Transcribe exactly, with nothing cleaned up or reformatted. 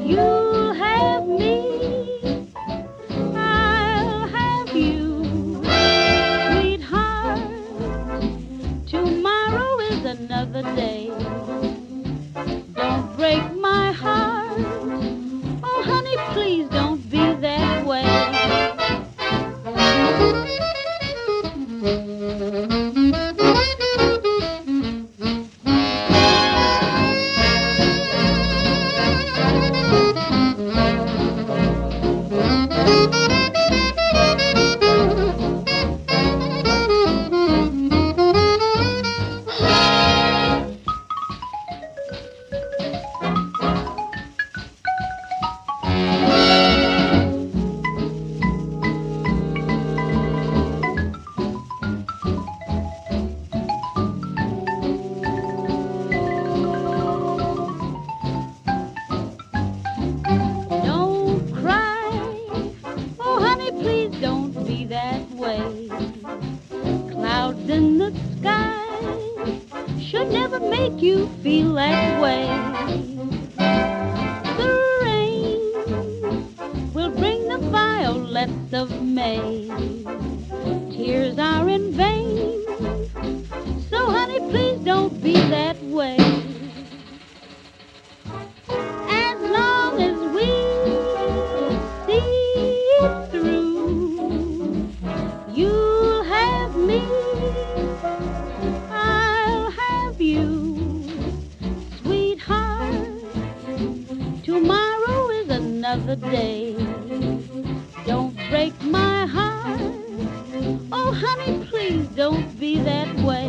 You'll have me, I'll have you, sweetheart. Tomorrow is another day. Don't break my heart. Oh, honey, please don't be that way. Please don't be that way. Clouds in the sky should never make you feel that way. The rain will bring the violets of May. Tears are in vain, so honey, please don't be that way. As long as we see it through, you'll have me, I'll have you, sweetheart. Tomorrow is another day. Don't break my heart. Oh, honey, please don't be that way.